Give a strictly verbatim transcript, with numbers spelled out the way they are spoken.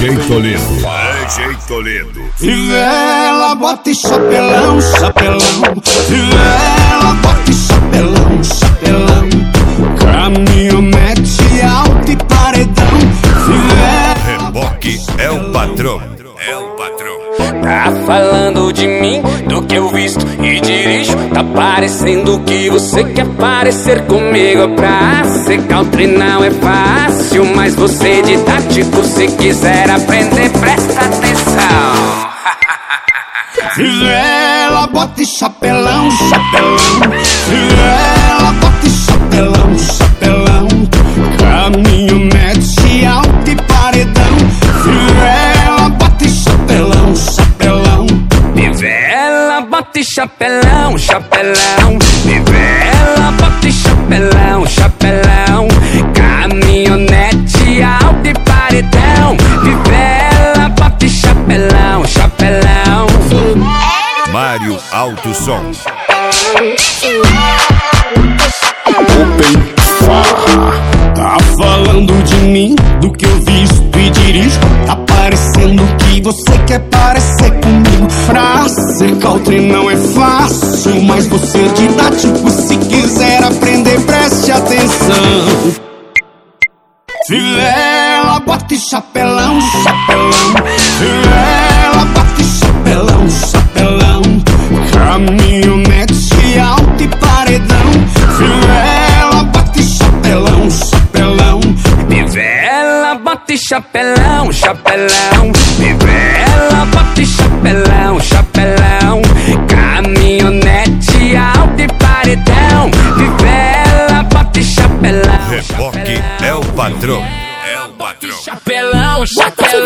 D J Toledo. D J Toledo. Fivela, bota e chapelão, chapelão. Fivela, bota e chapelão, chapelão. Caminhonete alto e paredão. Fivela. Reboque é o patrão. É o patrão. Tá falando de mim, do que eu visto e dirijo. Tá parecendo que você quer parecer comigo. Pra ser country não é fácil, mas você didático, se quiser aprender, presta atenção. Fivela, bota e chapelão, chapelão. Fivela, bota e chapelão, chapelão. Caminhonete alto e paredão. Fivela, bota e chapelão, chapelão. Fivela, bota e chapelão, chapelão. Fivela, bota e chapelão, chapelão. Caminhonete alto e paredão. Fivela, bota e chapelão, chapelão. Mário Alto Som. Open Farra. Tá falando de mim, do que eu visto e dirijo. Tá parecendo que você quer parecer comigo. Pra ser country não é fácil, mas você é didático, se quiser aprender, preste atenção. Fivela, bota e chapelão, chapelão. Fivela, bota e chapelão, chapelão. Caminhonete alto e paredão. Fivela, bota e chapelão, chapelão. Fivela, bota e chapelão, chapelão. Fivela, bota e chapelão, chapelão. Caminhonete alto e paredão. Fivela, bota e chapelão. Reboque é o patrão. É o patrão. Chapelão, chapelão.